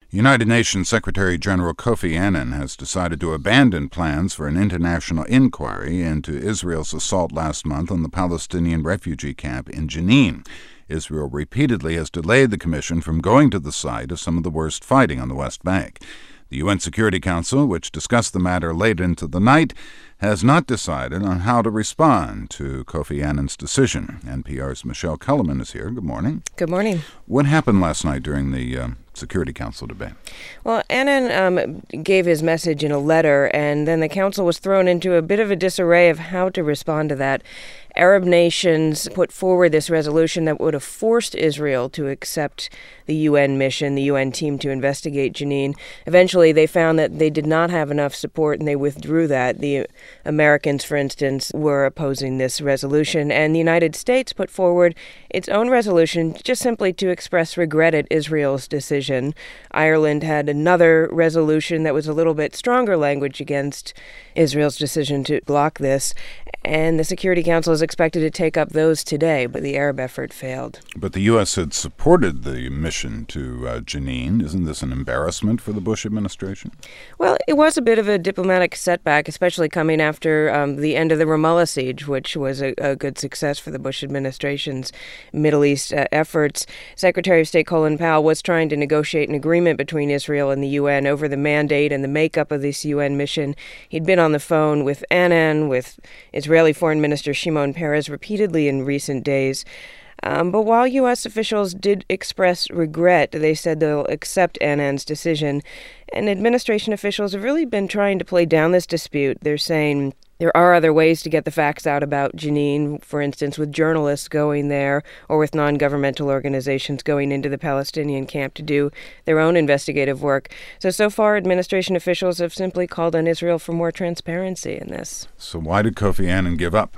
United Nations Secretary-General Kofi Annan has decided to abandon plans for an international inquiry into Israel's assault last month on the Palestinian refugee camp in Jenin. Israel repeatedly has delayed the commission from going to the site of some of the worst fighting on the West Bank. The UN Security Council, which discussed the matter late into the night, has not decided on how to respond to Kofi Annan's decision. NPR's Michelle Kellerman is here. Good morning. Good morning. What happened last night during the Security Council debate? Well, Annan gave his message in a letter, and then the council was thrown into a bit of a disarray of how to respond to that. Arab nations put forward this resolution that would have forced Israel to accept the UN mission, the UN team to investigate Jenin. Eventually, they found that they did not have enough support, and they withdrew that. The Americans, for instance, were opposing this resolution, and the United States put forward its own resolution just simply to express regret at Israel's decision. Ireland had another resolution that was a little bit stronger language against Israel's decision to block this, and the Security Council is expected to take up those today, but the Arab effort failed. But the U.S. had supported the mission to Jenin. Isn't this an embarrassment for the Bush administration? Well, it was a bit of a diplomatic setback, especially coming after the end of the Ramallah siege, which was a good success for the Bush administration's Middle East efforts. Secretary of State Colin Powell was trying to negotiate an agreement between Israel and the UN over the mandate and the makeup of this UN mission. He'd been on the phone with Annan, with Israeli Foreign Minister Shimon Peres repeatedly in recent days. But while U.S. officials did express regret, they said they'll accept Annan's decision. And administration officials have really been trying to play down this dispute. They're saying there are other ways to get the facts out about Jenin, for instance, with journalists going there or with non-governmental organizations going into the Palestinian camp to do their own investigative work. So far, administration officials have simply called on Israel for more transparency in this. So why did Kofi Annan give up?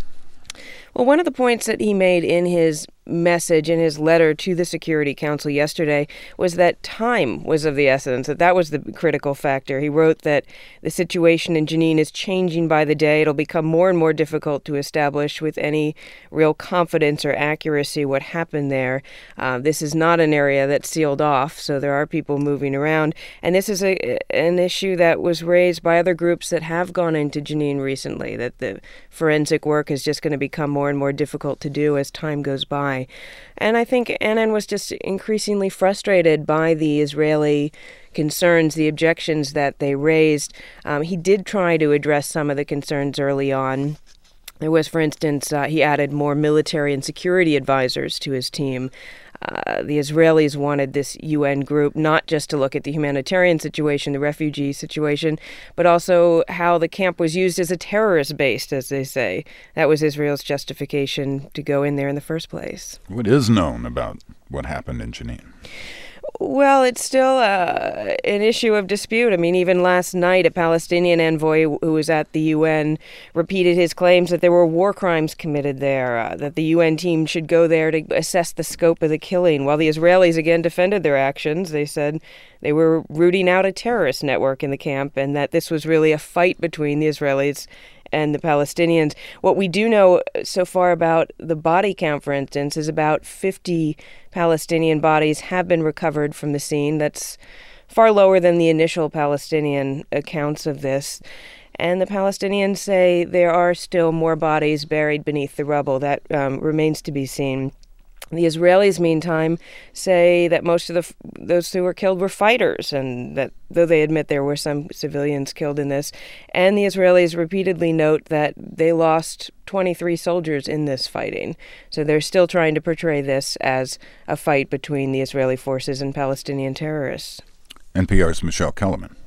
Well, one of the points that he made in his message, in his letter to the Security Council yesterday, was that time was of the essence, that was the critical factor. He wrote that the situation in Jenin is changing by the day. It'll become more and more difficult to establish with any real confidence or accuracy what happened there. This is not an area that's sealed off, so there are people moving around. And this is an issue that was raised by other groups that have gone into Jenin recently, that the forensic work is just going to become more and more difficult to do as time goes by. And I think Annan was just increasingly frustrated by the Israeli concerns, the objections that they raised. He did try to address some of the concerns early on. There was, for instance, he added more military and security advisors to his team. The Israelis wanted this UN group not just to look at the humanitarian situation, the refugee situation, but also how the camp was used as a terrorist base, as they say. That was Israel's justification to go in there in the first place. What is known about what happened in Jenin? Well, it's still an issue of dispute. I mean, even last night, a Palestinian envoy who was at the UN repeated his claims that there were war crimes committed there, that the UN team should go there to assess the scope of the killing. While the Israelis again defended their actions, they said they were rooting out a terrorist network in the camp and that this was really a fight between the Israelis and the Palestinians. What we do know so far about the body count, for instance, is about 50 Palestinian bodies have been recovered from the scene. That's far lower than the initial Palestinian accounts of this. And the Palestinians say there are still more bodies buried beneath the rubble. That remains to be seen. The Israelis, meantime, say that most of those who were killed were fighters, and that though they admit there were some civilians killed in this, and the Israelis repeatedly note that they lost 23 soldiers in this fighting. So they're still trying to portray this as a fight between the Israeli forces and Palestinian terrorists. NPR's Michelle Kellerman.